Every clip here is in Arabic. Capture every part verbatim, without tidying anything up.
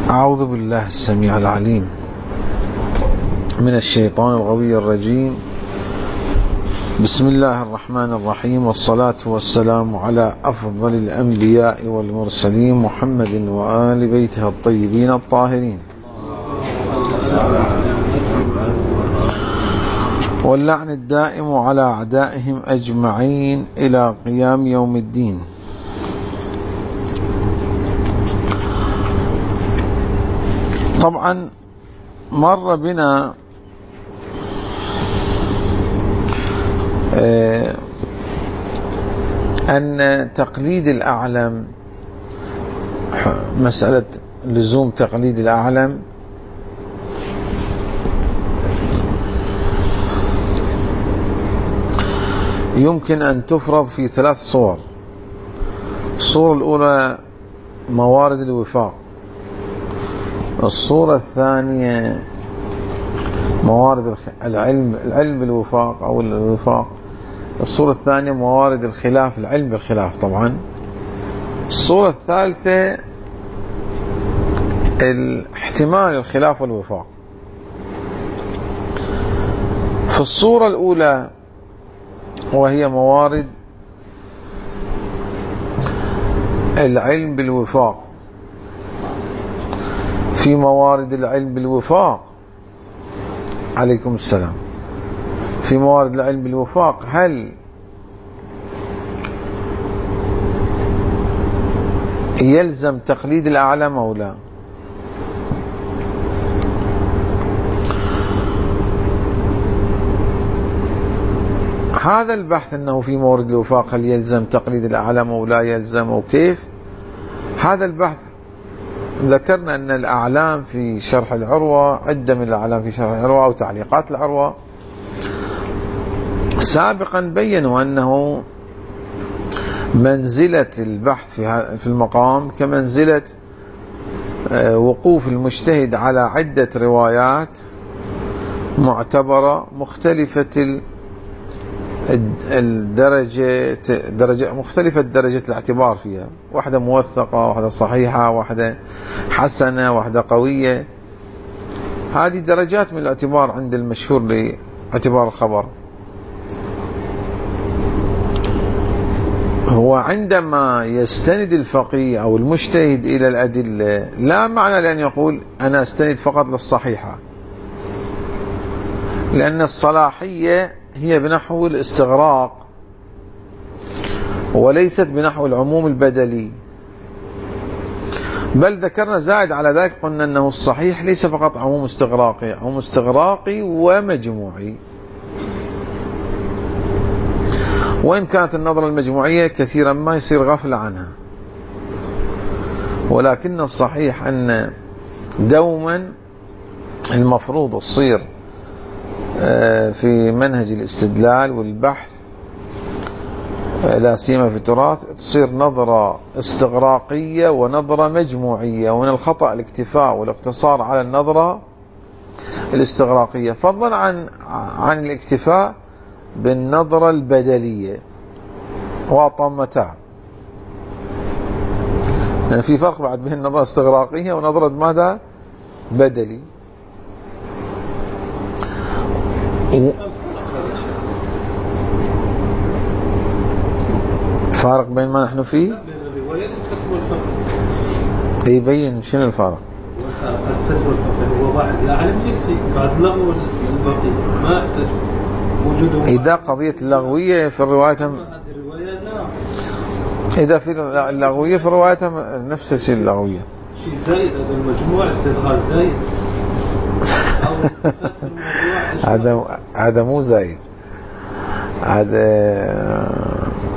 أعوذ بالله السميع العليم من الشيطان الغوي الرجيم. بسم الله الرحمن الرحيم، والصلاة والسلام على أفضل الأنبياء والمرسلين محمد وآل بيته الطيبين الطاهرين، واللعن الدائم على أعدائهم أجمعين إلى قيام يوم الدين. طبعا مر بنا أن تقليد الأعلم، مسألة لزوم تقليد الأعلم يمكن أن تفرض في ثلاث صور. الصورة الأولى موارد الوفاق، الصورة الثانية موارد العلم العلم بالوفاق أو الوفاق، الصورة الثانية موارد الخلاف، العلم بالخلاف طبعا. الصورة الثالثة الاحتمال الخلاف والوفاق. في الصورة الأولى وهي موارد العلم بالوفاق، في موارد العلم بالوفاق عليكم السلام في موارد العلم بالوفاق هل يلزم تقليد الأعلم أو لا؟ هذا البحث أنه في موارد الوفاق هل يلزم تقليد الأعلم أو لا يلزم أو كيف، هذا البحث ذكرنا أن الأعلام في شرح العروة، عدة من الأعلام في شرح العروة أو تعليقات العروة سابقا بيّنوا أنه منزلة البحث في المقام كمنزلة وقوف المجتهد على عدة روايات معتبرة مختلفة الدرجة درجة مختلفة درجة الاعتبار فيها، واحدة موثقة، واحدة صحيحة، واحدة حسنة، واحدة قوية. هذه درجات من الاعتبار عند المشهور لاعتبار الخبر. هو عندما يستند الفقيه أو المجتهد إلى الأدلة لا معنى لأن يقول أنا أستند فقط للصحيحة، لأن الصلاحية هي بنحو الاستغراق وليست بنحو العموم البدلي. بل ذكرنا زائد على ذلك، قلنا أنه الصحيح ليس فقط عموم استغراقي، عموم استغراقي ومجموعي، وإن كانت النظرة المجموعية كثيرا ما يصير غفلة عنها، ولكن الصحيح أن دوما المفروض تصير في منهج الاستدلال والبحث لا سيما في التراث تصير نظرة استغراقية ونظرة مجموعية، ومن الخطأ الاكتفاء والاقتصار على النظرة الاستغراقية فضلا عن عن الاكتفاء بالنظرة البدلية وطمتها. يعني في فرق بعد بين النظرة الاستغراقية ونظرة ماذا بدلي. فارق بين ما نحن فيه يبين شنو الفارق. إذا قضية اللغوية في الرواية، إذا في اللغوية في الرواية نفس الشيء، اللغوية شيء زايد، هذا المجموع استدلال زايد هذا هذا مو زايد، هذا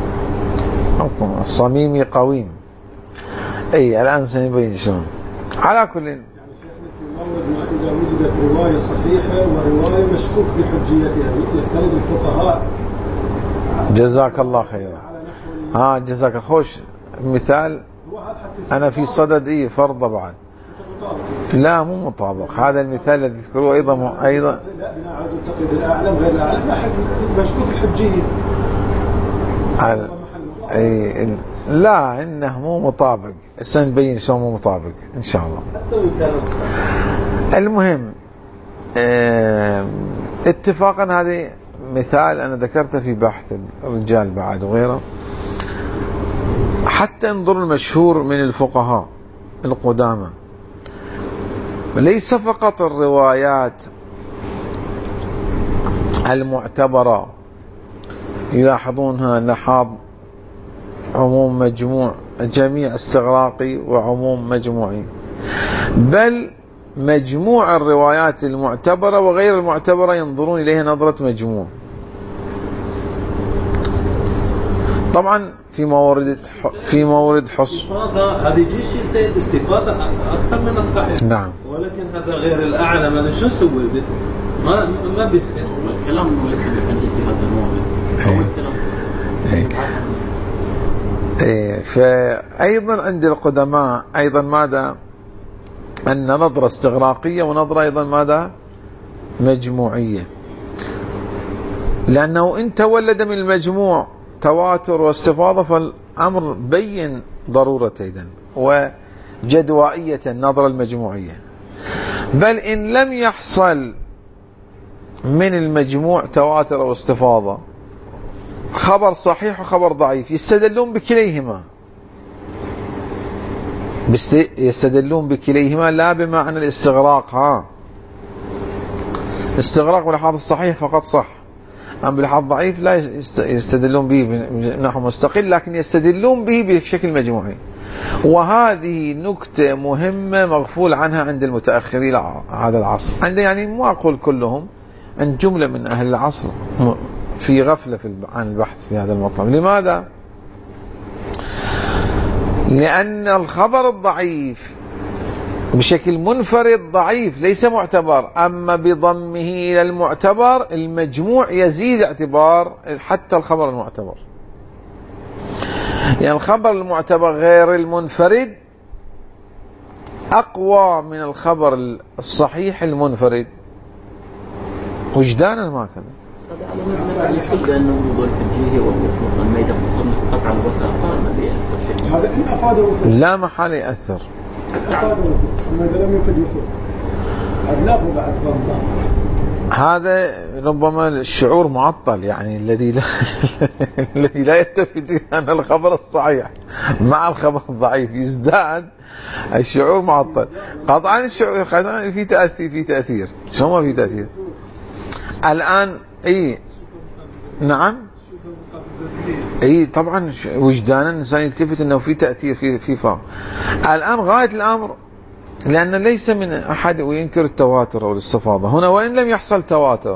صميمي قويم. اي الان سنبين شلون. على كل يعني شيخنا في موضع اذا وجدت روايه صحيحه وروايه مشكوك في حجيتها يستند الفقهاء. جزاك الله خيرا. ها جزاك خوش مثال. انا في صدد اي فرض بعد لا مو مطابق. هذا المثال الذي تذكروه ايضا م... ايضا لا بناء على التقليد الاعلم غير الاعلم مشكوك الحجيه. اي لا إنه مو مطابق، سنبين شو مو مطابق إن شاء الله. المهم اه اتفاقا هذه مثال أنا ذكرته في بحث الرجال بعد وغيره، حتى انظر المشهور من الفقهاء القدامى، ليس فقط الروايات المعتبرة يلاحظونها لحاظ عموم مجموع جميع استغراقي وعموم مجموعي، بل مجموع الروايات المعتبرة وغير المعتبرة ينظرون إليها نظرة مجموع. طبعا في مورد في مورد حص هذه جيش زي الاستفادة أكثر من الصحيح. نعم. ولكن هذا غير الأعلم، هذا شو سوي به؟ ما ما بيخير. الكلام ليس بحديث في هذا الموضوع. إيه. إيه. فأيضا عند القدماء أيضا ماذا؟ أن نظرة استغراقية ونظرة أيضا ماذا؟ مجموعية، لأنه إن تولد من المجموع تواتر واستفاضة فالأمر بين ضرورة أيضا وجدوائية النظرة المجموعية. بل إن لم يحصل من المجموع تواتر واستفاضة، خبر صحيح وخبر ضعيف، يستدلون بكليهما يستدلون بكليهما لا بمعنى الاستغراق. ها استغراق بلحاظ الصحيح فقط صح، أم بلحاظ ضعيف لا يستدلون به نحو مستقل، لكن يستدلون به بشكل مجموعي. وهذه نكتة مهمة مغفول عنها عند المتأخرين هذا العصر، عند يعني ما أقول كلهم، عند جملة من أهل العصر في غفلة في عن البحث في هذا المطلب. لماذا؟ لأن الخبر الضعيف بشكل منفرد ضعيف ليس معتبر، أما بضمه إلى المعتبر المجموع يزيد اعتبار حتى الخبر المعتبر. يعني الخبر المعتبر غير المنفرد أقوى من الخبر الصحيح المنفرد وجدانا ما كذا. هذا على مبنى الحج أنه موضوع الحجية والوثوق، أما إذا تصنف قطع الوثاقة ما بيأثر شيء. هذا إن أفاد وثوق لا محال يأثر. أفاد وثوق، أما إذا لم يفد وثوق هذا لا هو بعد ضمن. هذا ربما الشعور معطل، يعني الذي لا الذي لا يلتفت أن الخبر الصحيح مع الخبر الضعيف يزداد الشعور معطل. قطعا الشعور قطعا في تأثير في تأثير شو ما في تأثير الآن. اي نعم اي طبعا وجدانا الانسان يلتفت انه في تأثير في في فرق. الآن غاية الامر لأن ليس من أحد وينكر التواتر أو الاستفاضة هنا، وإن لم يحصل تواتر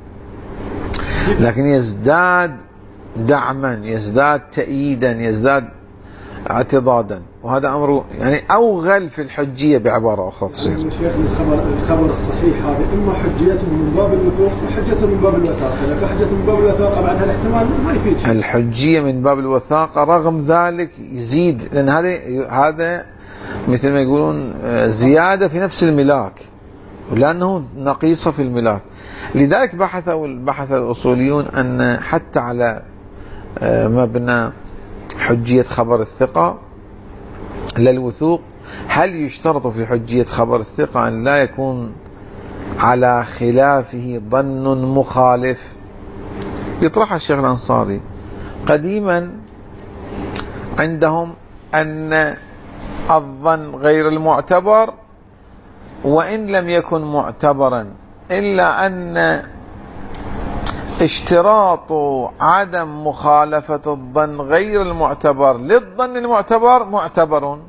لكن يزداد دعما، يزداد تأييدا، يزداد اعتضادا، وهذا أمره يعني أوغل في الحجية بعبارة أخرى تصير. شيخ الخبر الخبر الصحيح هذا إما حجيته من باب الوثوق وحجته من باب الوثاقة، لكن حجته من باب الوثاقة بعد هالاحتمال ما يفيد شيء. الحجية من باب الوثاقة رغم ذلك يزيد، لأن هذا هذا مثل ما يقولون زيادة في نفس الملاك، لأنه نقيصة في الملاك. لذلك بحثوا بحث الأصوليون أن حتى على مبنى حجية خبر الثقة للوثوق، هل يشترط في حجية خبر الثقة أن لا يكون على خلافه ظن مخالف؟ يطرح الشيخ الأنصاري قديما عندهم أن الظن غير المعتبر وإن لم يكن معتبرا، إلا أن اشتراط عدم مخالفة الظن غير المعتبر للظن المعتبر معتبر.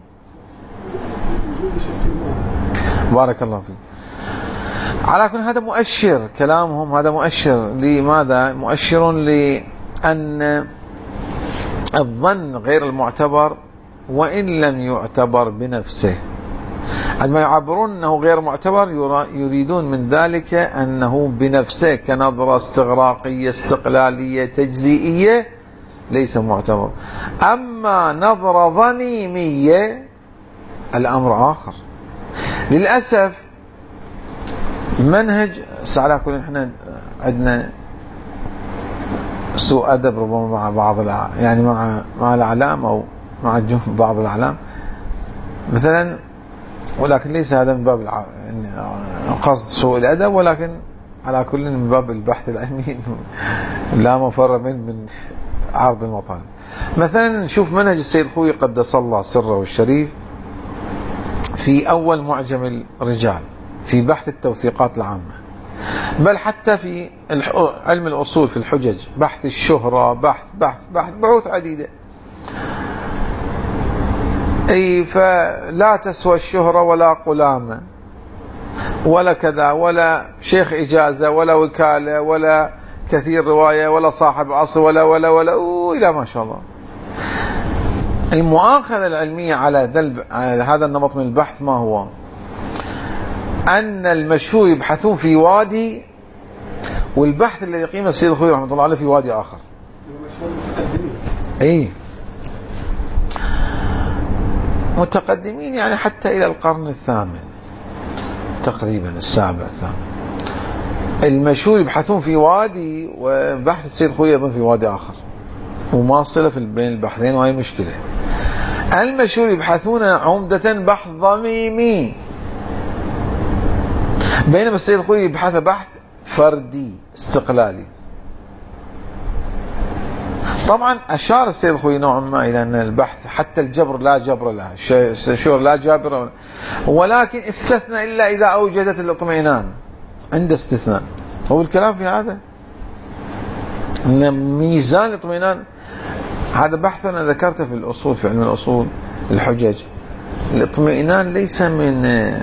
بارك الله فيك. على كل هذا مؤشر كلامهم، هذا مؤشر لماذا؟ مؤشر لأن الظن غير المعتبر وإن لم يعتبر بنفسه. عندما يعبرون أنه غير معتبر يريدون من ذلك أنه بنفسه كنظرة استغراقية استقلالية تجزئية ليس معتبر. أما نظرة ظنيمية الأمر آخر. للأسف منهج على كل احنا عندنا سوء أدب ربما مع بعض يعني مع مع الأعلام أو مع بعض الأعلام مثلا، ولكن ليس هذا من باب الع... قصد سوء الأدب، ولكن على كل من باب البحث العلمي لا مفر من من عرض المطالب. مثلا نشوف منهج السيد الخوئي قدس الله سره الشريف في أول معجم الرجال في بحث التوثيقات العامة، بل حتى في علم الأصول في الحجج، بحث الشهرة، بحث بحث بحث بحوث عديدة. أي فلا تسوى الشهرة ولا قلامة ولا كذا ولا شيخ إجازة ولا وكالة ولا كثير رواية ولا صاحب عصر ولا ولا ولا إلى ما شاء الله. المؤاخذة العلمية على هذا النمط من البحث ما هو؟ أن المشهور يبحثون في وادي، والبحث الذي يقيمه السيد الخوئي رحمة الله عليه في وادي آخر. أي متقدمين يعني حتى إلى القرن الثامن تقريبا، السابع الثامن. المشهور يبحثون في وادي، وبحث السيد الخوئي أيضا في وادي آخر، وما صلة بين البحثين، وهي مشكلة. المشهور يبحثون عمدة بحث ضميمي، بينما السيد الخوئي يبحث بحث فردي استقلالي. طبعا أشار السيد الخوئي نوعا ما إلى أن البحث حتى الجبر لا جبر له، الشهر لا جابر، ولكن استثنى إلا إذا أوجدت الاطمئنان، عند استثناء. هو الكلام في هذا أن ميزان الاطمئنان، هذا بحث أنا ذكرته في الأصول، في علم الأصول الحجج. الاطمئنان ليس من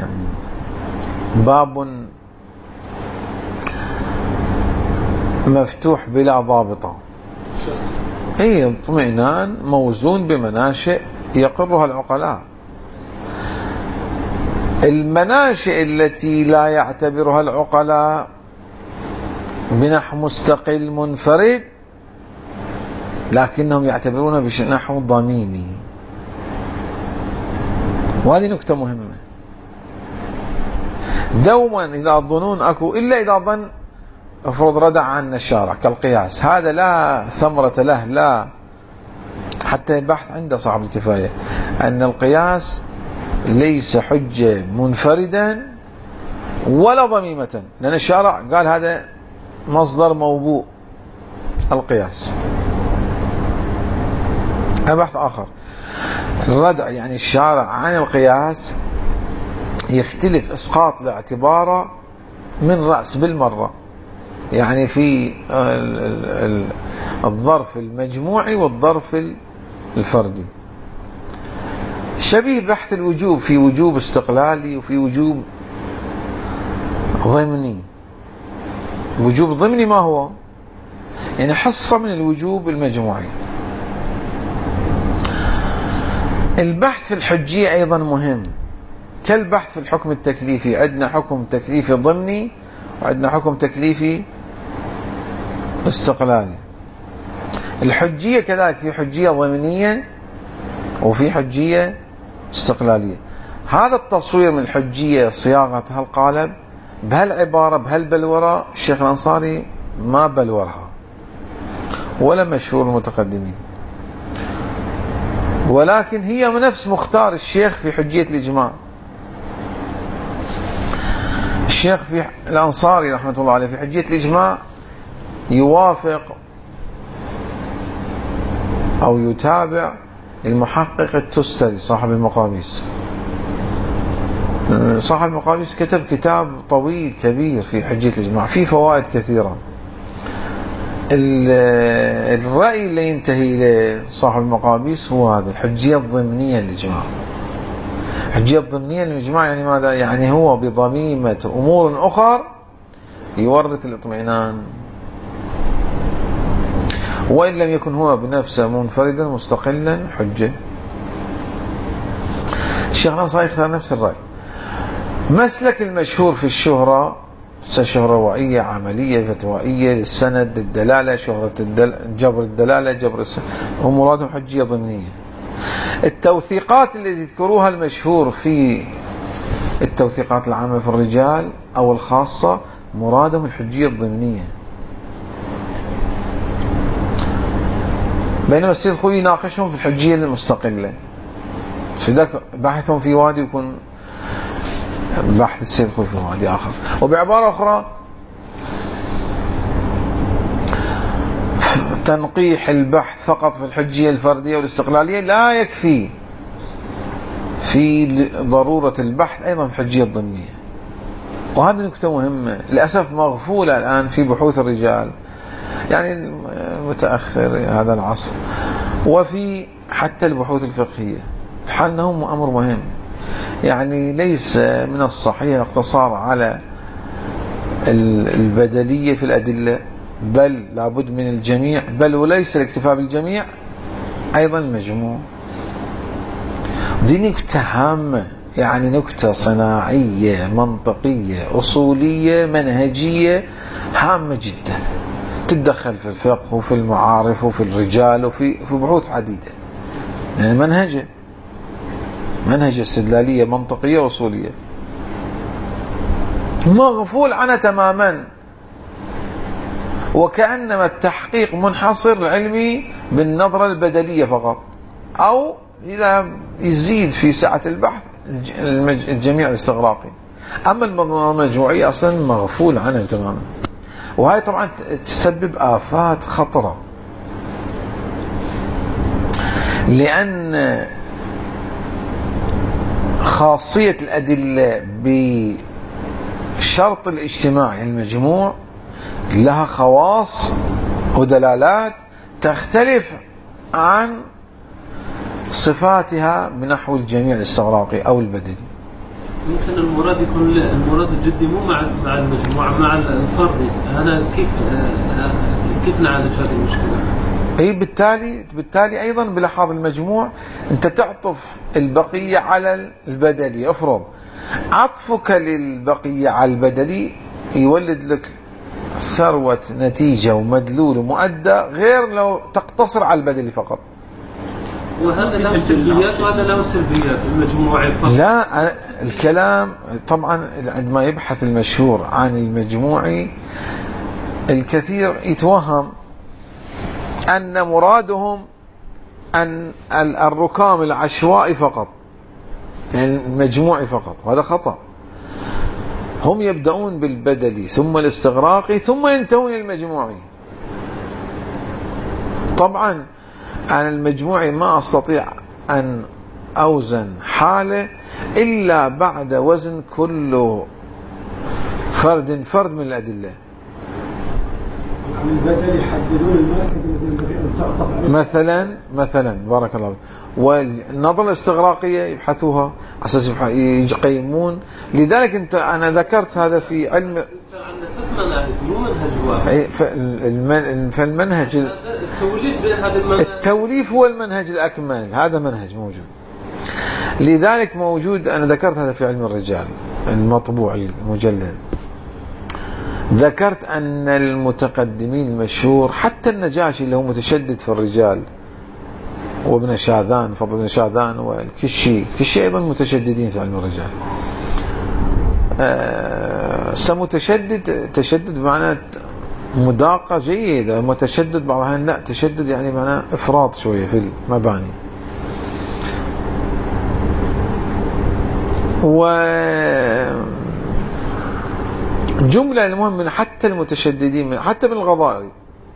باب مفتوح بلا ضابطة. اي اطمئنان موزون بمناشئ يقرها العقلاء. المناشئ التي لا يعتبرها العقلاء بنحو مستقل منفرد، لكنهم يعتبرونها بنحو ضميمي، وهذه نكتة مهمة. دوما إذا الظنون أكو إلا إذا ظن افرض ردع عن الشارع كالقياس، هذا لا ثمرة له، لا حتى البحث عند صاحب الكفاية أن القياس ليس حجة منفردا ولا ضميمة، لأن الشارع قال هذا مصدر موبوء القياس. هذا بحث آخر. الردع يعني الشارع عن القياس يختلف إسقاط الاعتبار من رأس بالمرة، يعني في الظرف المجموعي والظرف الفردي. شبيه بحث الوجوب، في وجوب استقلالي وفي وجوب ضمني. وجوب ضمني ما هو؟ يعني حصة من الوجوب المجموعي. البحث في الحجية أيضا مهم، كالبحث في الحكم التكليفي. عندنا حكم تكليفي ضمني وعندنا حكم تكليفي استقلالي. الحجية كذلك، في حجية ضمنية وفي حجية استقلالية. هذا التصوير من الحجية، صياغة هالقالب بهالعبارة بهالبلورة، الشيخ الأنصاري ما بلورها ولا مشهور المتقدمين، ولكن هي من نفس مختار الشيخ في حجية الإجماع. الشيخ في الأنصاري رحمة الله عليه في حجية الإجماع يوافق أو يتابع المحقق التستري صاحب المقاميس. صاحب المقاميس كتب كتاب طويل كبير في حجية الإجماع، فيه فوائد كثيرة. الرأي اللي ينتهي إليه صاحب المقاميس هو هذا، الحجية الضمنية للإجماع. الحجية الضمنية للإجماع يعني ماذا؟ يعني هو بضميمة أمور أخرى يورث الاطمئنان، وإن لم يكن هو بنفسه منفردا مستقلا حجة. الشيخ الأنصاري يختار نفس الرأي. مسلك المشهور في الشهرة، شهروائية عملية فتوائية للسند الدلالة، شهرة الدل... جبر الدلالة جبر السند، ومرادهم حجية ضمنية. التوثيقات اللي يذكروها المشهور في التوثيقات العامة في الرجال أو الخاصة مرادهم الحجية الضمنية. بينما السيد الخوئي يناقشهم في الحجية المستقلة، في ذاك باحثهم في وادي يكون باحث السيد الخوئي في وادي آخر. وبعبارة أخرى تنقيح البحث فقط في الحجية الفردية والاستقلالية لا يكفي في ضرورة البحث أيضا في الحجية الضمنية، وهذه نكتة مهمة للأسف مغفولة الآن في بحوث الرجال، يعني متأخر هذا العصر، وفي حتى البحوث الفقهية، حالهم أمر مهم. يعني ليس من الصحيح الاقتصار على البدلية في الأدلة، بل لابد من الجميع، بل وليس الاكتفاء بالجميع، أيضا المجموع. دي نكتة هامة، يعني نكتة صناعية منطقية أصولية منهجية هامة جدا، تتدخل في الفقه وفي المعارف وفي الرجال وفي في بحوث عديدة. يعني منهجة منهج استدلالية منطقية أصولية مغفول عنها تماما، وكأنما التحقيق منحصر علمي بالنظرة البدلية فقط، أو إذا يزيد في سعة البحث الجميع الاستغراقي. أما المجموعية أصلا مغفول عنها تماما، وهي طبعا تسبب آفات خطرة، لأن خاصية الأدلة بشرط الاجتماع المجموع لها خواص ودلالات تختلف عن صفاتها بنحو الجميع الاستغراقي أو البدلي. يمكن المراد يكون المراد الجدي مو مع مع المجموعة، مع الفردي. أنا كيف كيف نعالج هذه المشكلة؟ أي بالتالي بالتالي أيضا بلحاظ المجموع أنت تعطف البقية على البدلي. أفرض عطفك للبقية على البدلي يولد لك ثروة نتيجة ومدلول ومؤدى، غير لو تقتصر على البدلي فقط. وهذا له سلبيات وهذا له سلبيات المجموعي فقط. لا، الكلام طبعا عندما يبحث المشهور عن المجموعي الكثير يتوهم أن مرادهم أن الركام العشوائي فقط، يعني المجموعي فقط، وهذا خطأ. هم يبدأون بالبدلي ثم الاستغراقي ثم ينتهون المجموعي. طبعا أنا المجموعي ما أستطيع أن أوزن حالة إلا بعد وزن كل فرد فرد من الأدلة. البدل يحددون المركز الذي ينبغي أن تعطف عليه مثلا مثلا بارك الله. والنظرة الاستغراقية يبحثوها على أساس يقيمون. لذلك أنت أنا ذكرت هذا في علم منهج مو منهج واحد. فالمنهج التوليف بين هذا المنهج، التوليف هو المنهج الأكمل، هذا منهج موجود. لذلك موجود، أنا ذكرت هذا في علم الرجال المطبوع المجلد، ذكرت أن المتقدمين المشهور حتى النجاشي اللي هو متشدد في الرجال، وابن شاذان فضل بن شاذان والكشي كشي أيضا متشددين في علم الرجال. آه سمتشدد تشدد بمعنى مداقة جيدة، متشدد بعضها لا تشدد يعني معنى إفراط شوية في المباني. وجملة المهم من حتى المتشددين من حتى من الغضائري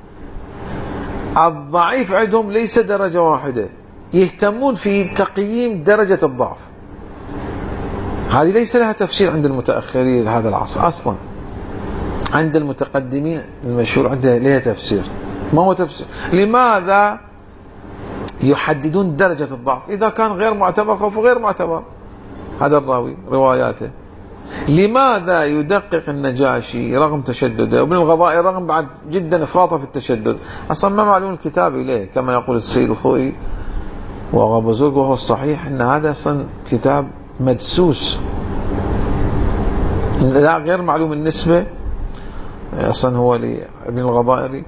الضعيف عندهم ليس درجة واحدة، يهتمون في تقييم درجة الضعف. هذه ليس لها تفسير عند المتأخرين هذا العصر أصلا. عند المتقدمين المشهور عنده لها تفسير. ما هو تفسير؟ لماذا يحددون درجة الضعف؟ إذا كان غير معتبر خوفه غير معتبر هذا الراوي رواياته. لماذا يدقق النجاشي رغم تشدده، وابن الغضائي رغم بعد جدا إفراطه في التشدد؟ أصلا ما معلوم الكتاب إليه كما يقول السيد الخوئي وغاب زرق، وهو الصحيح أن هذا أصلا كتاب مدسوس لا غير معلوم النسبة، أصلا هو لابن الغضائري،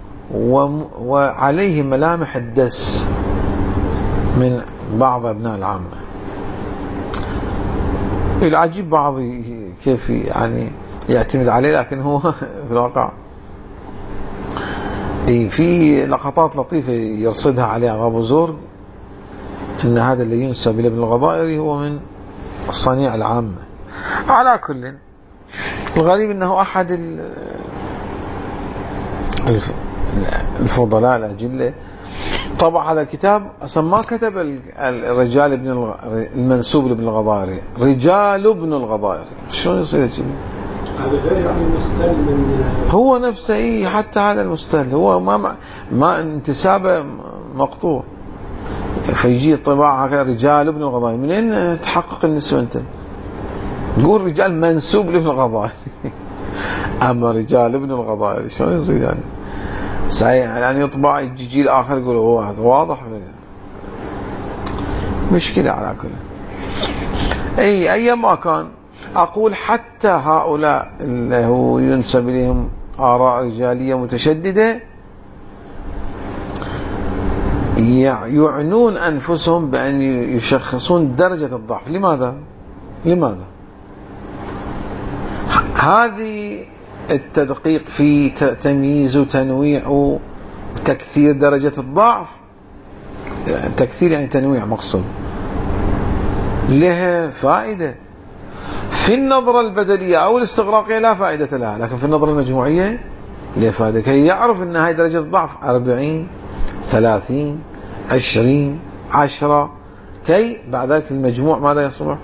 وعليه ملامح الدس من بعض أبناء العامة. العجيب بعض كيف يعني يعتمد عليه، لكن هو في الواقع اي في لقطات لطيفة يرصدها عليها أبو زرق ان هذا اللي ينسب لابن الغضائري هو من صنيع العامة. على كل الغريب انه احد الفضلاء الأجلة طبع هذا الكتاب اصلا ما كتب الرجال ابن المنسوب لابن الغضائري، رجال ابن الغضائري. شلون يصير كذي؟ هذا غير يعني مستل من هو نفسه اي حتى هذا المستل هو ما ما انتسابه مقطوع، فيجي طباعة رجال ابن الغضائري. منين تحقق النسبة انت؟ تقول رجال منسوب لابن الغضائري اما رجال ابن الغضائري شلون يصير يعني؟ صحيح يعني يطبع يجي جيل اخر يقول هو هذا واضح مشكلة. على كل اي اي ما كان اقول حتى هؤلاء اللي هو ينسب اليهم آراء رجالية متشددة يعنون أنفسهم بأن يشخصون درجة الضعف. لماذا؟ لماذا؟ هذه التدقيق في تمييز وتنويع وتكثير درجة الضعف، تكثير يعني تنويع مقصود، لها فائدة في النظرة البدلية أو الاستغراقية لا فائدة لها، لكن في النظرة المجموعية لها فائدة، كي يعرف أن هاي درجة ضعف أربعين ثلاثين عشرين عشرة، كي بعد ذلك المجموع ماذا يصبح؟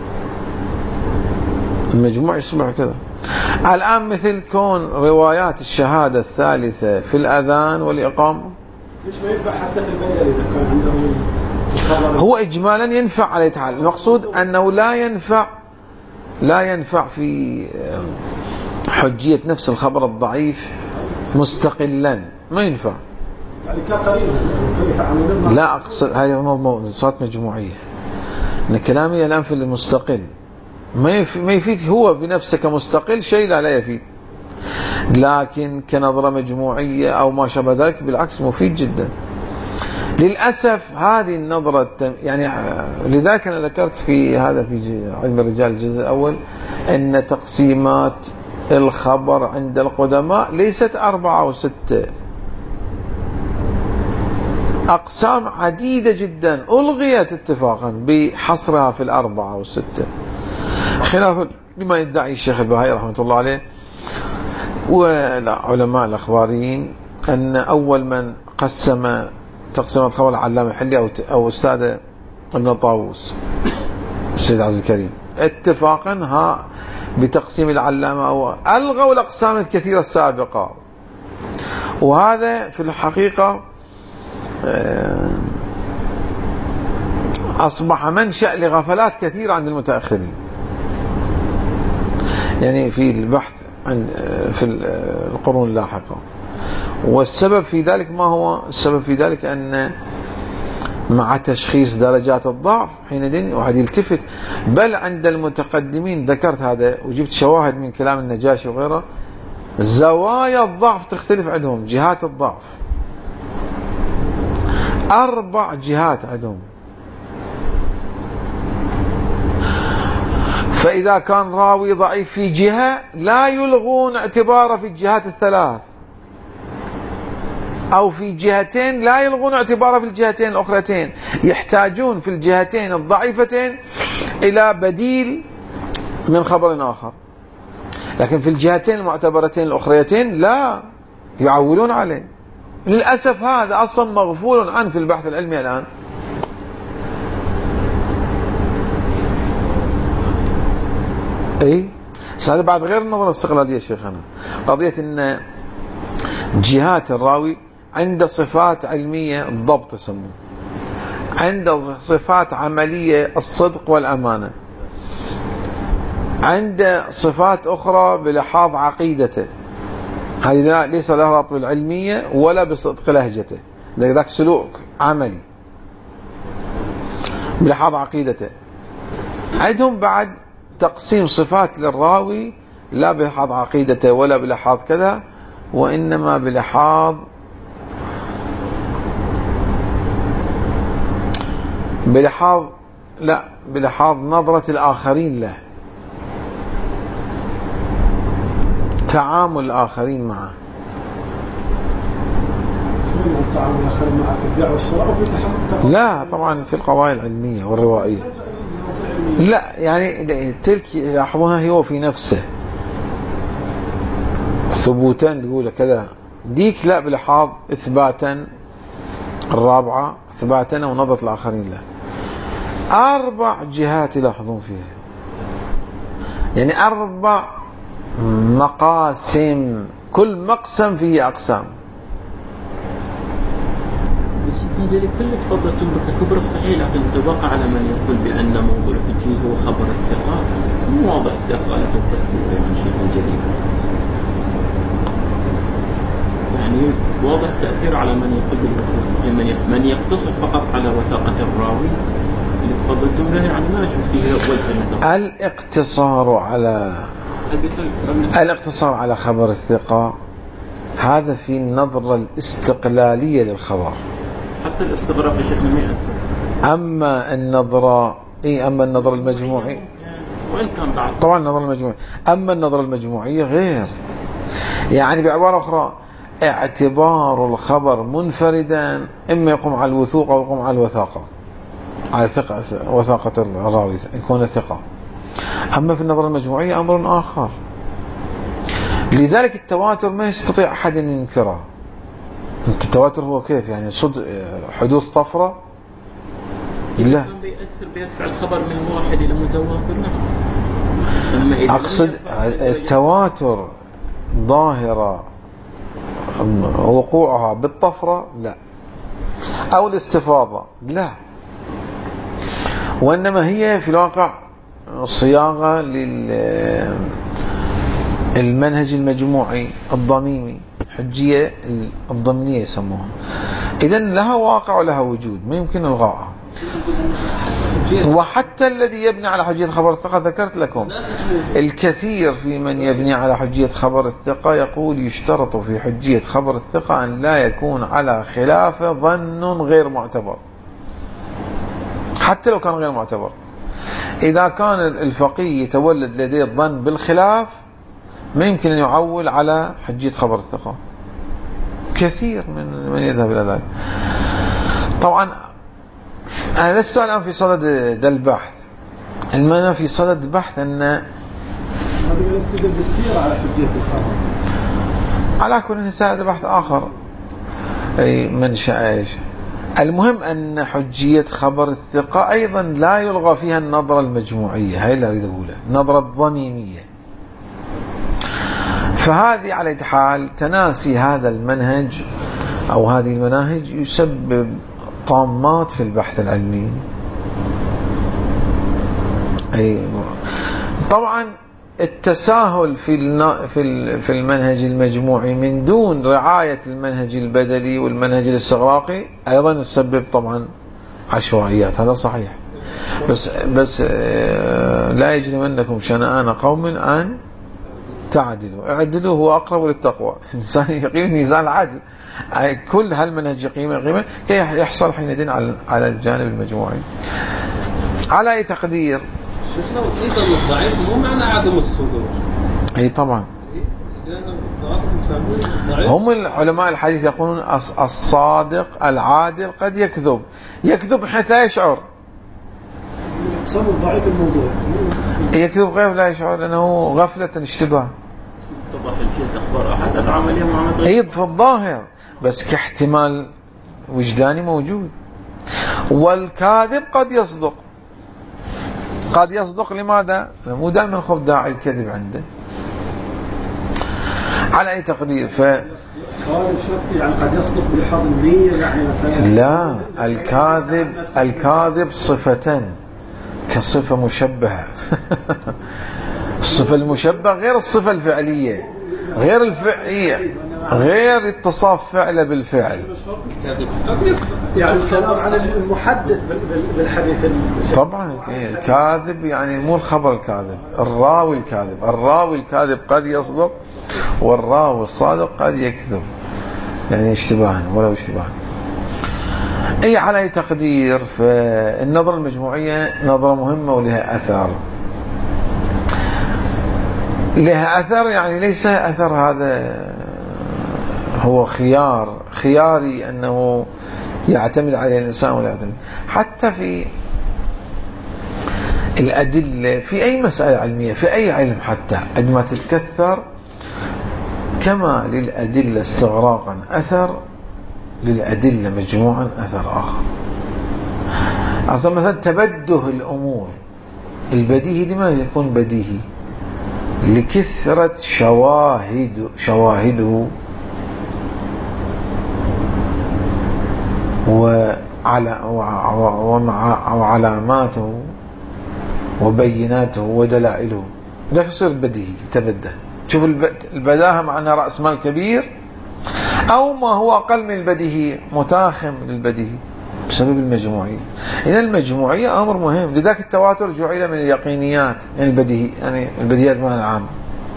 المجموع يصبح كذا. الآن مثل كون روايات الشهادة الثالثة في الأذان والإقامة، ليش ما ينفع حتى في البدل إذا كان عندهم؟ هو إجمالا ينفع على تعالى، المقصود أنه لا ينفع لا ينفع في حجية نفس الخبر الضعيف مستقلا، ما ينفع. يعني كقرينة كيف عملنا؟ لا أقصد هاي موضوعات مجموعية. أن كلامي الآن في المستقل ما ما يفيد هو بنفسه كمستقل شيء، لا لا يفيد، لكن كنظرة مجموعية أو ما شابه ذلك بالعكس مفيد جدا. للأسف هذه النظرة يعني لذلك أنا ذكرت في هذا في علم الرجال الجزء الأول أن تقسيمات الخبر عند القدماء ليست أربعة أو ستة، أقسام عديدة جدا ألغيت اتفاقا بحصرها في الأربعة أو الستة، خلاف لما يدعي الشيخ البهائي رحمة الله عليه وعلماء الأخباريين أن أول من قسم تقسيم الخبر العلامة الحلي أو أو أستاذ ابن طاووس السيد عبد الكريم اتفاقا ها بتقسيم العلامة، أو ألغوا الأقسام الكثيرة السابقة. وهذا في الحقيقة أصبح منشأ لغفلات كثيرة عند المتأخرين، يعني في البحث عن في القرون اللاحقة. والسبب في ذلك ما هو؟ السبب في ذلك أن مع تشخيص درجات الضعف حينئذ واحد يلتفت، بل عند المتقدمين ذكرت هذا وجبت شواهد من كلام النجاشي وغيره، زوايا الضعف تختلف عندهم، جهات الضعف أربع جهات عندهم. فإذا كان راوي ضعيف في جهة لا يلغون اعتباره في الجهات الثلاث، أو في جهتين لا يلغون اعتباره في الجهتين الأخرتين، يحتاجون في الجهتين الضعيفتين إلى بديل من خبر آخر، لكن في الجهتين المعتبرتين الأخريتين لا يعولون عليه. للأسف هذا أصلا مغفول عنه في البحث العلمي الآن. اي هذا بعد غير النظرة الاستقلالية شيخنا، قضية ان جهات الراوي عند صفات علمية الضبط يسمون، عند صفات عملية الصدق والأمانة، عند صفات أخرى بلحاظ عقيدته، هذا ليس له رابط بالعلمية ولا بصدق لهجته، ذاك سلوك عملي بلحاظ عقيدته. عندهم بعد تقسيم صفات للراوي لا بلحاظ عقيدته ولا بلحاظ كذا، وإنما بلحاظ بلحاظ لا بلحاظ نظرة الآخرين له، تعامل الآخرين معه. يصير التعامل مثلا مع في البيع والشراء وفي تحمل؟ لا طبعا في القضايا العلمية والروائية لا، يعني تلك يلاحظونها هو في نفسه ثبوتان تقول كذا، ديك لا بلحاظ إثباتا، الرابعة إثباتا ونظرة الآخرين له. أربع جهات يلاحظون فيها، يعني أربع مقاسم، كل مقسم فيه أقسام. بالنسبة لكل تفضلتم بكبر الصحيح، لكن سبق على من يقول بأن موضوع الحجية هو خبر الثقة، مو واضح دقالة التكفير عن شيء جديد، يعني واضح تأثير على من يقول بالوثاقة، من يقتصر فقط على وثاقة الراوي اللي تفضلتم له، يعني ما أشوف فيه وجه. الاقتصار على الاقتصار على خبر الثقة هذا في النظرة الاستقلالية للخبر، حتى الاستغراق بشكل ما يأثر. أما النظرة إيه أما النظرة المجموعية وإن كان بعد طبعا النظرة المجموعية، أما النظرة المجموعية غير، يعني بعبارة أخرى اعتبار الخبر منفردا إما يقوم على الوثوق أو يقوم على الوثاقة، على ثقة وثاقة الراوي يكون ثقة. أما في النظرة المجموعية أمر آخر. لذلك التواتر ما يستطيع أحد أن ينكره. التواتر هو كيف؟ يعني صد حدوث طفرة؟ لا، بيأثر بيدفع الخبر من واحد إلى متواتر. أقصد التواتر ظاهرة وقوعها بالطفرة لا، أو الاستفاضة لا، وإنما هي في الواقع صياغة للمنهج المجموعي الضميمي، حجية الضمنية يسموها. إذن لها واقع ولها وجود، ما يمكن إلغائها. وحتى الذي يبني على حجية خبر الثقة ذكرت لكم الكثير في من يبني على حجية خبر الثقة يقول يشترط في حجية خبر الثقة أن لا يكون على خلاف ظن غير معتبر، حتى لو كان غير معتبر. إذا كان الفقيه يتولد لديه الظن بالخلاف ما يمكن أن يعول على حجية خبر الثقة. كثير من من يذهب إلى ذلك. طبعا أنا لست الآن في صدد ذا البحث، المعنى في صدد البحث أن هذا يستدل بالسيرة على حجية الخبر. على كل نساء هذا بحث آخر، أي من شاء إيش. المهم أن حجية خبر الثقة أيضا لا يلغى فيها النظرة المجموعية، هاي اللي أريد أقوله، النظرة الضميمية. فهذه على حال تناسي هذا المنهج أو هذه المناهج يسبب طامات في البحث العلمي. أي طبعا التساهل في في في المنهج المجموعي من دون رعاية المنهج البدلي والمنهج الاستغراقي أيضا يسبب طبعا عشوائيات، هذا صحيح. بس بس لا يجرمنكم شنآن قوم أن تعدلوا، اعدلوا هو أقرب للتقوى. الإنسان يقيم ميزان العدل، كل هالمنهج يقيمه قيمة كي يحصل حينئذ على على الجانب المجموعي. على أي تقدير شفنا أيضا الضعيف مو معنى عدم الصدور. أي طبعا هم العلماء الحديث يقولون الصادق العادل قد يكذب، يكذب حتى يشعر، صار الضعيف الموضوع يكذب غير لا يشعر لأنه غفلة اشتباه. طبعا في أخبار أحد أتعامل مع أيضا في الظاهر بس كاحتمال وجداني موجود. والكاذب قد يصدق، قد يصدق لماذا؟ مو دائما خوف داعي الكذب عنده. على أي تقدير ف يعني قد يصدق بلحاظ النية، يعني مثلا لا، الكاذب الكاذب صفة كصفة مشبهة. الصفة المشبهة غير الصفة الفعلية، غير الفعلية، غير اتصاف فعل بالفعل. يعني الكلام عن المحدث بالحديث. طبعا الكاذب يعني مو الخبر الكاذب، الراوي الكاذب. الراوي الكاذب قد يصدق والراوي الصادق قد يكذب، يعني اشتباها ولو اشتباها. أي على أي تقدير فالنظرة المجموعية نظرة مهمة ولها أثر، لها أثر، يعني ليس أثر هذا هو خيار خياري أنه يعتمد عليه الإنسان ولا يعتمد. حتى في الأدلة في أي مسألة علمية في أي علم حتى عندما تتكثر، كما للأدلة استغراقا أثر للأدلة مجموعا أثر آخر. أصلا مثلا تبده الأمور البديهي لماذا يكون بديهي؟ لكثرة شواهد شواهده وعلاماته وبيناته ودلائله، ده يصير بديهي يتبدى. شوف البداهة معناها رأس مال كبير، أو ما هو أقل من البديهي متاخم للبديهي بسبب المجموعية. إذا المجموعية أمر مهم، لذلك التواتر جعل من اليقينيات، يعني البديهي يعني البديهيات معنى عام.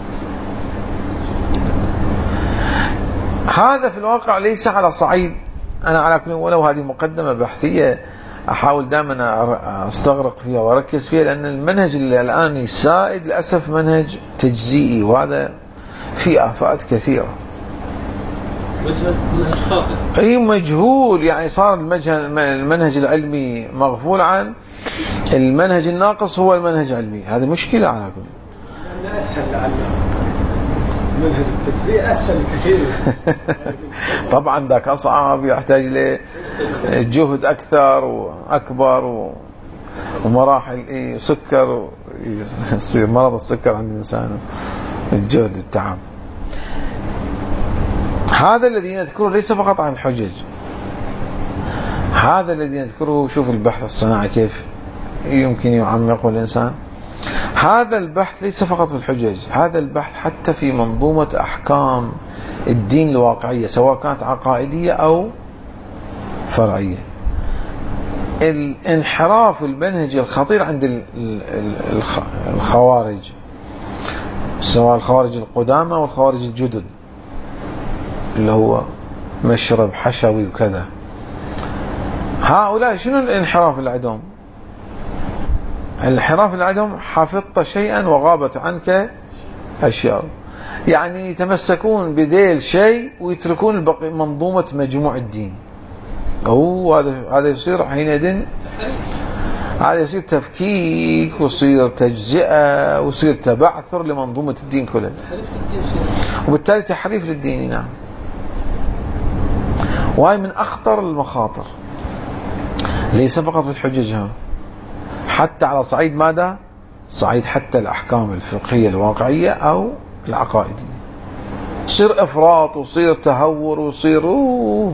هذا في الواقع ليس على صعيد، أنا على كل ولو هذه مقدمة بحثية أحاول دائما أستغرق فيها وأركز فيها، لأن المنهج اللي الآن السائد للأسف منهج تجزئي، وهذا فيه آفات كثيرة. أي مجهول، يعني صار المنهج العلمي مغفول عن المنهج الناقص هو المنهج العلمي. هذه مشكلة على كل. لأنه أسهل لعل منهج التجزئة أسهل كثير. طبعا ذاك أصعب، يحتاج لجهد أكثر وأكبر ومراحل إيه سكر، يصير مرض السكر عند الإنسان، الجهد والتعب. هذا الذي نذكره ليس فقط عن الحجج، هذا الذي نذكره شوف البحث الصناعي كيف يمكن يعمقه الإنسان. هذا البحث ليس فقط في الحجج، هذا البحث حتى في منظومة أحكام الدين الواقعية، سواء كانت عقائدية أو فرعية. الانحراف المنهجي الخطير عند الخوارج، سواء الخوارج القدامى والخوارج الجدد اللي هو مشرب حشوي وكذا، هؤلاء شنو الانحراف اللي عندهم؟ الانحراف اللي عندهم حفظت شيئا وغابت عنك أشياء، يعني يتمسكون بديل شيء ويتركون البقية منظومة مجموع الدين. أو هذا هذا يصير حينئذ هذا يصير تفكيك ويصير تجزئة ويصير تبعثر لمنظومة الدين كلها، وبالتالي تحريف للدين. نعم، وهي من أخطر المخاطر، ليس فقط في الحجج، حتى على صعيد ماذا؟ صعيد حتى الأحكام الفقهية الواقعية أو العقائدية، يصير إفراط ويصير تهور ويصير أوه.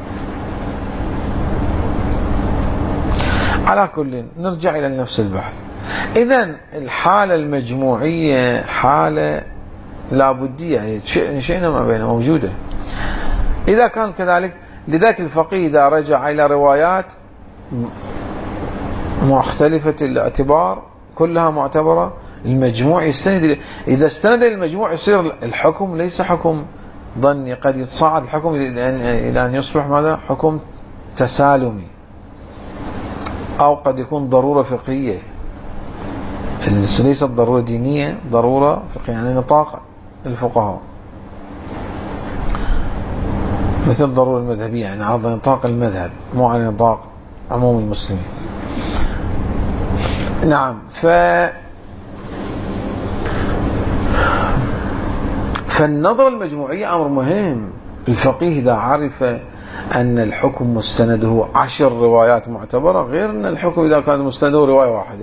على كل نرجع إلى نفس البحث. إذن الحالة المجموعية حالة لابدية، شئنا ما بينها موجودة. إذا كان كذلك، لذلك الفقيه إذا رجع إلى روايات مختلفة الاعتبار كلها معتبرة، المجموع يستند، إذا استند المجموع يصير الحكم ليس حكم ظني، قد يتصاعد الحكم إلى أن يصبح ماذا؟ حكم تسالمي، أو قد يكون ضرورة فقهية، ليست ضرورة دينية، ضرورة فقهية، يعني نطاق الفقهاء، مثل الضرورة المذهبية، يعني على نطاق المذهب مو على نطاق عموم المسلمين. نعم، ف فالنظرة المجموعية أمر مهم. الفقيه إذا عرف أن الحكم مستنده عشر روايات معتبرة، غير أن الحكم إذا كان مستنده رواية واحدة،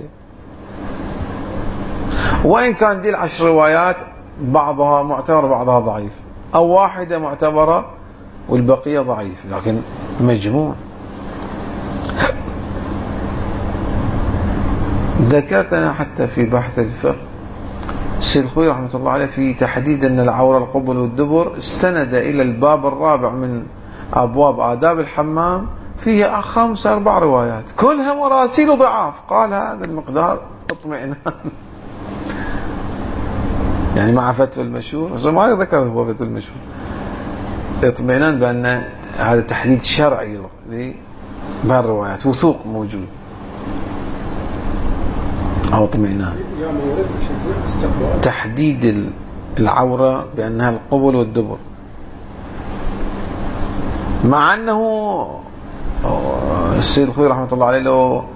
وإن كان دي العشر روايات بعضها معتبر بعضها ضعيف، أو واحدة معتبرة والبقية ضعيف، لكن مجموع. ذكرت أنا حتى في بحث الفقه السيد الخوئي رحمة الله عليه في تحديد أن العورة القبل والدبر استند إلى الباب الرابع من أبواب آداب الحمام، فيه خمس أربع روايات كلها مراسيل ضعاف. قال هذا المقدار اطمئنان، يعني مع فتوى المشهور، بس ما ذكر هو فتوى المشهور، اطمئنان بأن هذا تحديد شرعي للروايات، وثوق موجود أو اطمئنان. تحديد العورة بأنها القبل والدبر، مع أنه السيد الخوي رحمة الله عليه لو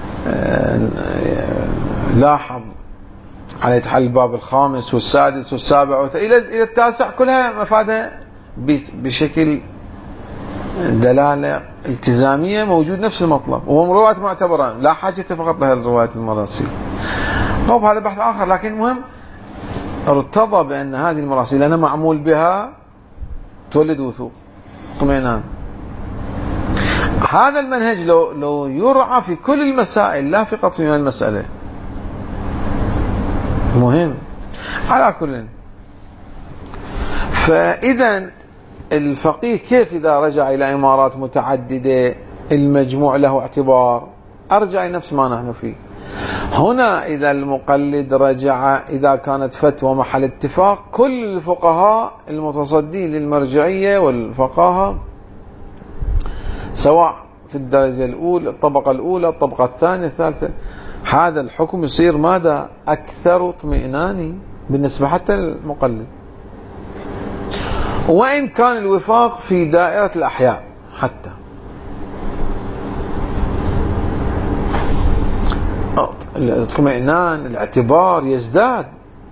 لاحظ على يتحل الباب الخامس والسادس والسابع إلى إلى التاسع كلها مفادها بشكل دلالة التزامية موجود نفس المطلب، وهم روايات معتبرة لا حاجة فقط لها الروايات المراسيل. طب هذا بحث آخر، لكن المهم ارتضى بأن هذه المراسيل أنا معمول بها تولد وثوق اطمئنان. هذا المنهج لو لو يرعى في كل المسائل لا فقط في المسألة مهم على كل. فإذا الفقيه كيف إذا رجع إلى إمارات متعددة المجموع له اعتبار؟ أرجع لنفس ما نحن فيه هنا. إذا المقلد رجع إذا كانت فتوى محل اتفاق كل الفقهاء المتصدين للمرجعية والفقاهة سواء في الدرجة الأولى الطبقة الأولى الطبقة الثانية الثالثة، هذا الحكم يصير ماذا؟ أكثر اطمئناني بالنسبة حتى للمقلد، وإن كان الوفاق في دائرة الأحياء حتى الاطمئنان الاعتبار يزداد.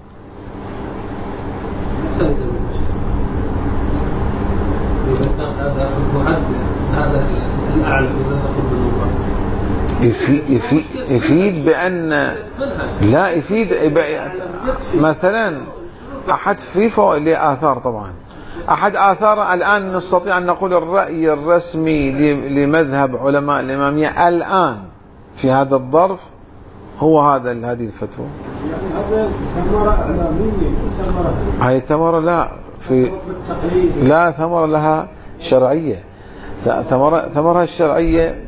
يفيد, يفيد بأن لا يفيد مثلا أحد في فوائد آثار. طبعا أحد آثار الآن نستطيع أن نقول الرأي الرسمي لمذهب علماء الإمامية الآن في هذا الظرف هو هذا هذه الفتوى. يعني هذا ثمرة إعلامية ثمرة هاي ثمرة لا في لا ثمرة لها شرعية. ثمرة ثمرة الشرعية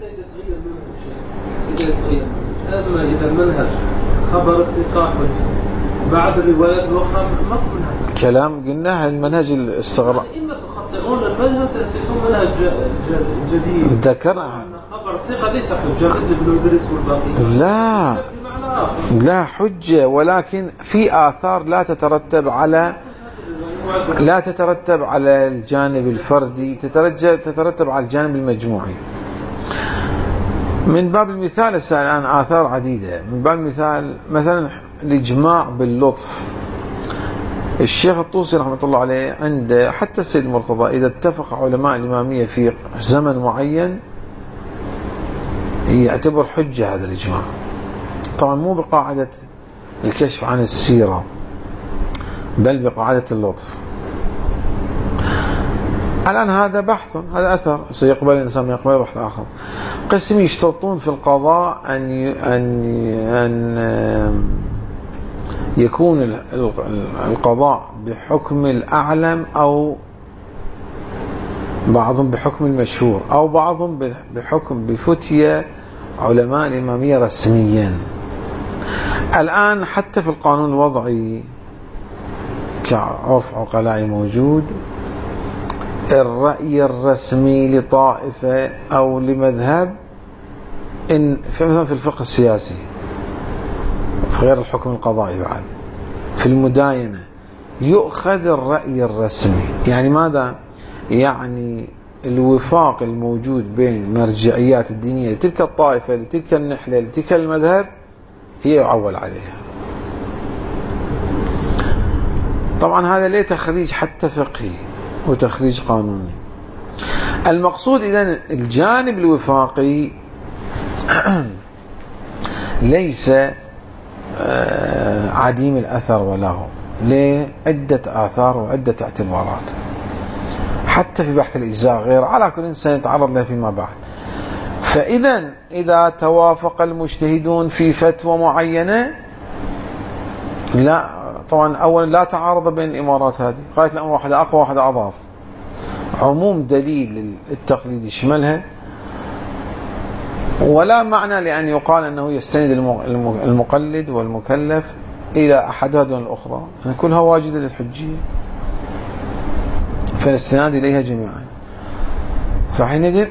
أما إذا المنهج خبر إيقاع بعد الروايات الأخرى ما منها كلام قلناها المنهج الاستغراق. إما تخطئون المنهج تأسسون منهج جديد. ذكرنا خبر ثقة ليس حجة مثل ابن إدريس والباقي. لا لا حجة، ولكن في آثار لا تترتب على لا تترتب على الجانب الفردي، تترتب تترتب على الجانب المجموعي. من باب المثال الآن آثار عديدة. من باب المثال مثلا الإجماع باللطف. الشيخ الطوسي رحمة الله عليه عند حتى السيد المرتضى إذا اتفق علماء الإمامية في زمن معين يعتبر حجة هذا الإجماع، طبعا مو بقاعدة الكشف عن السيرة بل بقاعدة اللطف. الآن هذا بحث، هذا أثر سيقبل الإنسان يقبل بحث آخر. قسم يشترطون في القضاء أن أن أن يكون القضاء بحكم الأعلم أو بعضهم بحكم المشهور أو بعضهم بحكم بفتية علماء الإمامية رسميا. الآن حتى في القانون الوضعي كعرف عقلاء موجود الرأي الرسمي لطائفة أو لمذهب إن مثلا في الفقه السياسي في غير الحكم القضائي بعد في المداينة يؤخذ الرأي الرسمي. يعني ماذا؟ يعني الوفاق الموجود بين المرجعيات الدينية لتلك الطائفة لتلك النحلة لتلك المذهب هي يعول عليها. طبعا هذا ليه تخريج حتى فقهي وتخريج قانوني. المقصود إذن الجانب الوفاقي ليس عديم الأثر وله، لعدة آثار وعدة اعتبارات حتى في بحث الإجزاء غير على كل إنسان يتعرض له فيما بعد. فإذا إذا توافق المجتهدون في فتوى معينة لا طبعا أولا لا تعارض بين الإمارات هذه، قالت الأمر واحدة أقوى واحدة أضعف، عموم دليل التقليد يشملها، ولا معنى لأن يقال أنه يستند المقلد والمكلف إلى أحدها دون الأخرى، أن كلها واجدة للحجية فالاستناد إليها جميعا. فحينئذ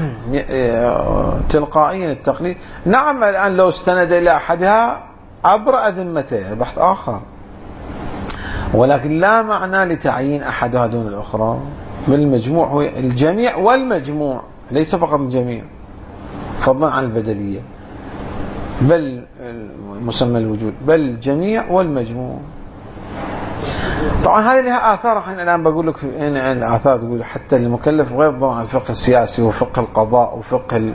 تلقائيا التقليد نعم الآن لو استند إلى أحدها أبرأ ذمته بحث آخر، ولكن لا معنى لتعيين أحدها دون الأخرى. بالمجموع هو الجميع والمجموع، ليس فقط الجميع فضلا عن البدلية، بل مسمى الوجود، بل الجميع والمجموع. طبعا هذه لها آثار. الحين الآن بقول لك هنا الآثار تقول حتى المكلف غير ضمن الفقه السياسي وفقه القضاء وفقه ال...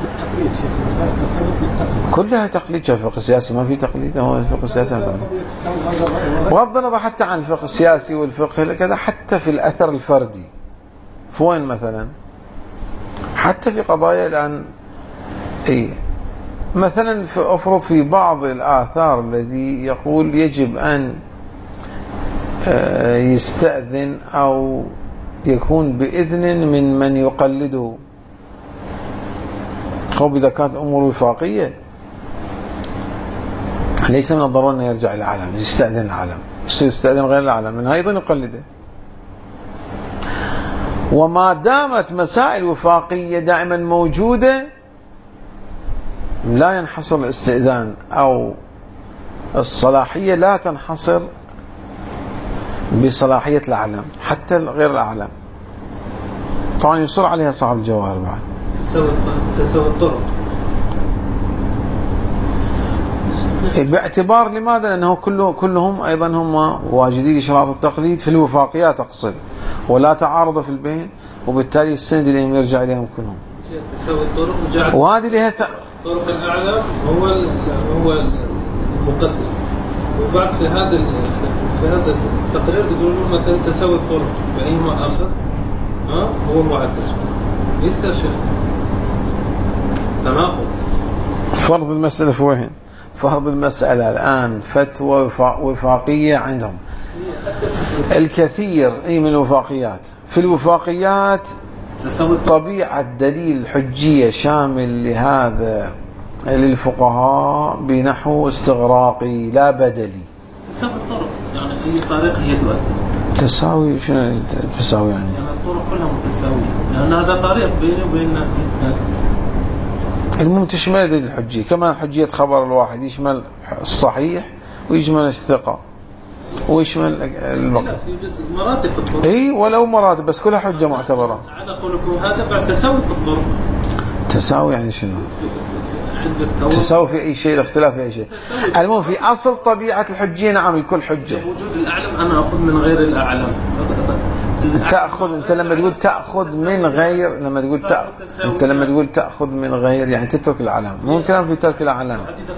كلها تقليد. الفقه السياسي ما في تقليد، هو الفقه السياسي بغض النظر حتى عن الفقه السياسي والفقه كذا، حتى في الأثر الفردي. فوين مثلا حتى في قضايا الآن اي مثلا أفرض في بعض الآثار الذي يقول يجب أن يستأذن أو يكون بإذن من من يقلده، أو إذا كانت أمور وفاقية ليس من الضرورة أن يرجع إلى العالم، يستأذن العالم، يستأذن غير العالم من أيضا يقلده. وما دامت مسائل وفاقية دائما موجودة لا ينحصر الاستئذان أو الصلاحية لا تنحصر بصلاحية الأعلام، حتى غير الأعلام طبعا يصر عليها صاحب الجواهر بعد. تساوي الطرق باعتبار لماذا؟ لأنه كله كلهم أيضا هم واجدين لشراط التقليد في الوفاقيات أقصد، ولا تعارض في البين، وبالتالي السند إليهم يرجع إليهم كلهم. تساوي الطرق وهذه لها ث... طرق الأعلام هو هو المقدم، وبعد في هذا في هذا التقرير يقولون مثلا تساوي الطرق بأيما آخر ها هو معدل، يستشهد تناقض. فرض المسألة في وين؟ فرض المسألة الآن فتوى وفاقية عندهم الكثير أي من الوفاقيات. في الوفاقيات طبيعة دليل الحجية شامل لهذا للفقهاء بنحو استغراقي لا بدلي. تساوي الطرق يعني أي طريقة هي تؤدي. تساوي شنو تساوي يعني؟ يعني الطرق كلها متساوية، لأن هذا طريق بيني وبين المهم تشمل دليل الحجية، كما حجية خبر الواحد يشمل الصحيح ويشمل الثقة ويشمل البقية. مراتب في الطرق. اي ولو مراتب بس كلها حجة معتبرة. على قولكم هذا بعد تساوي في الطرق. تساوي يعني شنو؟ تساوي في أي شيء، الاختلاف في أي شيء. المهم في أصل طبيعة الحجية نعم الكل حجة. وجود الأعلم أنا أخذ من غير الأعلم. تأخذ أنت لما تقول تأخذ من غير، لما تقول تأخذ أنت لما تقول تأخذ من غير يعني تترك العلم. مو كلام في ترك العلم.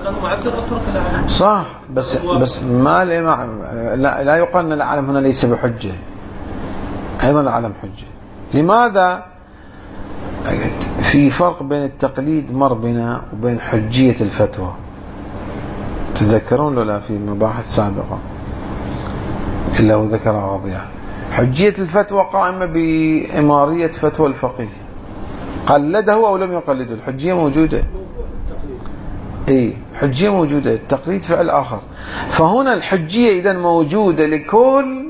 صح بس بس ما لا لا يقال أن العلم هنا ليس بحجة. أيضا العلم حجة. لماذا؟ في فرق بين التقليد مر بنا وبين حجية الفتوى. تذكرون ولا في مباحث سابقة إلا وذكرها رضيان. حجية الفتوى قائمة بإمارية فتوى الفقيه، قلده أو لم يقلده الحجية موجودة. إيه حجية موجودة، التقليد فعل آخر. فهنا الحجية إذن موجودة لكل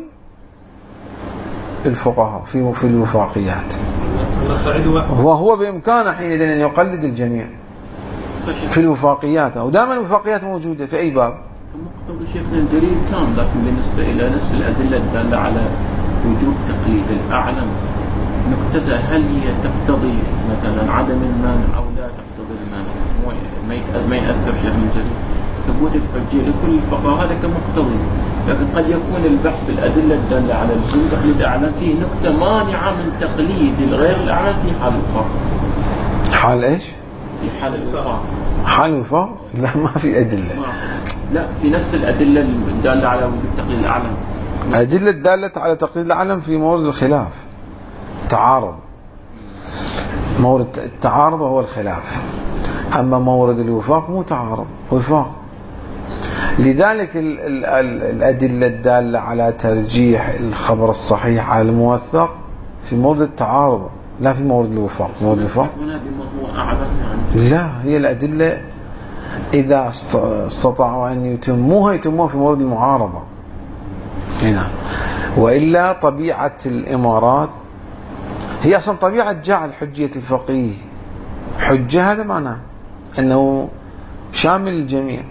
الفقهاء في في الوفاقيات، وهو بإمكانه حينئذ أن يقلد الجميع في الوفاقيات، ودائما الوفاقيات موجودة في أي باب. مقتضى شيخنا الدليل تام، لكن بالنسبة إلى نفس الأدلة الدالة على وجود تقليد الأعلم نقتضى هل هي تقتضي مثلا عدم المانع أو لا تقتضي المانع؟ ما يأثر شيخنا الدليل ثبوت الحجية لكل الفقهاء هذا كمقتضي، لكن قد يكون البحث بالأدلة الدالة على وجود تقليد الأعلم فيه نقطة مانعة من تقليد الغير الأعلم في حال الوفاق. حال إيش؟ في حال الوفاق. حال الوفاق؟ لا ما في أدلة. لا في نفس الأدلة الدالة على وجود تقليد الأعلم. الأدلة الدالة على تقليد الأعلم في مورد الخلاف تعارض، مورد التعارض وهو الخلاف. أما مورد الوفاق مو تعارض، وفاق. لذلك ال ال ال الأدلة الدالة على ترجيح الخبر الصحيح على الموثق في مورد التعارض لا في مورد الوفاق. مورد الوفاق لا، هي الأدلة إذا استطاعوا أن يتموها يتموها في مورد المعارضة هنا، وإلا طبيعة الإمارات هي أصلا طبيعة جعل حجية الفقيه حجة، هذا معناه أنه شامل الجميع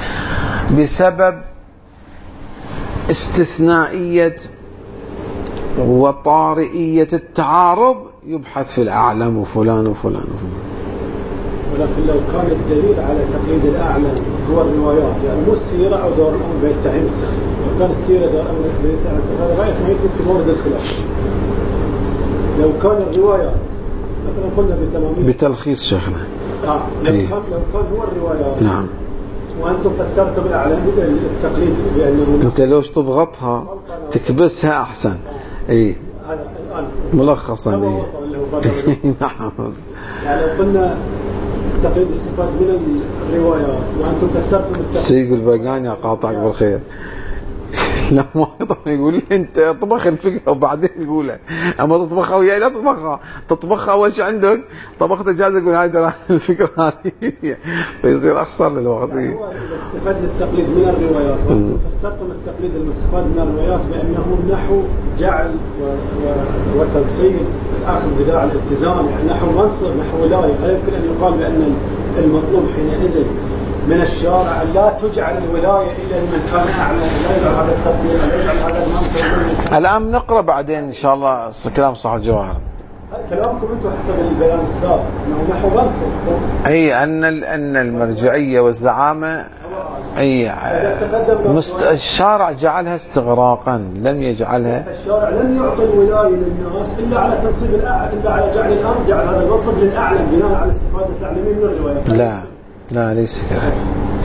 بسبب استثنائية وطارئية التعارض يبحث في الأعلم وفلان وفلان وفلان. ولكن لو كان الدليل على تقليد الأعلم هو الروايات، يعني مو السيرة أو دور الأمر بين التعيين والتخليد، لو كان السيرة دور الأمر بين التعيين والتخليد رأيك ما يثبت في مورد الخلاف. لو كان الروايات مثلا قلنا بتمامية بتلخيص شيخنا آه. لو, كان لو كان هو الروايات نعم، وأنتم فسرتوا بالأعلم التقليد بأنه أنت لوش تضغطها تكبسها أحسن. إيه هذا الآن ملخصا. إيه نعم. يعني لو قلنا التقليد استفاد من الروايات وأنتم فسرتوا بالتقليد. سيقول بقاني أقاطعك بالخير. لا ما يقول لي أنت طبخ الفكرة وبعدين يقولها، أما تطبخها وياي لا تطبخها، تطبخها أول شيء عندك طبخت جاهزة يقول هاي ترى الفكرة هذه فيصير أخسر للوقت. يعني هو استفاد من التقليد من الروايات وأنتم فسرتم التقليد المستفاد من الروايات بأنه نحو جعل و... و... وتنصيب الأخذ بداعي الالتزام، يعني نحو منصب نحو ولاية. لا يمكن أن يقال بأن المطلوب حينئذ من الشارع لا تجعل الولاية إلا لمن كان أعلى، لا يجعل هذا التقليد، لا يجعل هذا المنصب. الآن نقرأ بعدين إن شاء الله كلام صاحب الجواهر. كلامكم أنتم حسب البيان السابق أنه نحو منصب. أي أن أن المرجعية والزعامة أي مست... الشارع جعلها استغراقا، لم يجعلها. الشارع لم يعطي الولاية للناس إلا على تنصيب الأعلى، إلا على جعل الأرض جعل هذا المنصب للأعلى بناء على استفادة التعليمية من الروايات. لا لا ليس كذلك،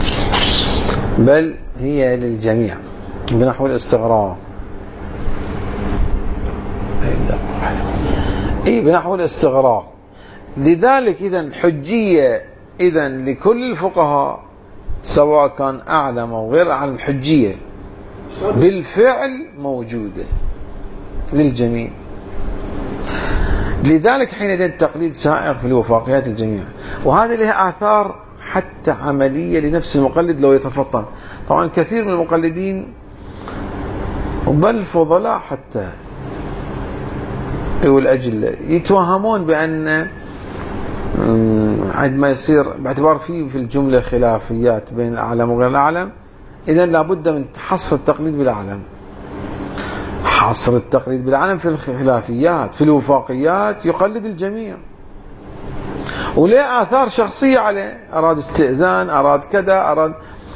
بل هي للجميع بنحو الاستغراق. اي بنحو الاستغراق. لذلك اذا حجية اذا لكل الفقهاء سواء كان اعلم او غير اعلم، حجية بالفعل موجودة للجميع. لذلك حينئذ التقليد سائغ في الوفاقيات الجميع، وهذا له آثار حتى عملية لنفس المقلد لو يتفطن. طبعا كثير من المقلدين بل فضلاء حتى والأجل يتوهمون بأن عندما يصير باعتبار فيه في الجملة خلافيات بين الأعلم وغير الأعلم، إذن لابد من حصر التقليد بالأعلم. حصر التقليد بالأعلم في الخلافيات، في الوفاقيات يقلد الجميع، وليه آثار شخصية عليه، أراد استئذان، أراد كذا، أراد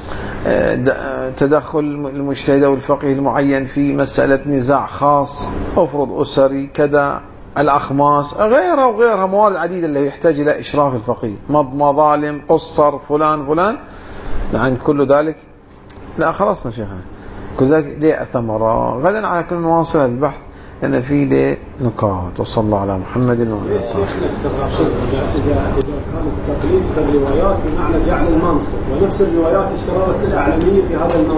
تدخل المجتهد أو الفقيه المعين في مسألة نزاع خاص، أفرض أسري كذا، الأخماس، غيرها وغيرها موارد عديدة اللي يحتاج إلى إشراف الفقيه، مظالم، قصر، فلان فلان. عن كل ذلك لا خلاص شيخنا، كل ذلك ليه ثمرة. غدا على كل نواصل هذا البحث لأن فيه ليه نقاط. وصلى الله على محمد وعلى آله وصحبه. إذا كان التقليد في الروايات بمعنى جعل المنصب، ونفس الروايات اشترطت الأعلمية في هذا المنصب.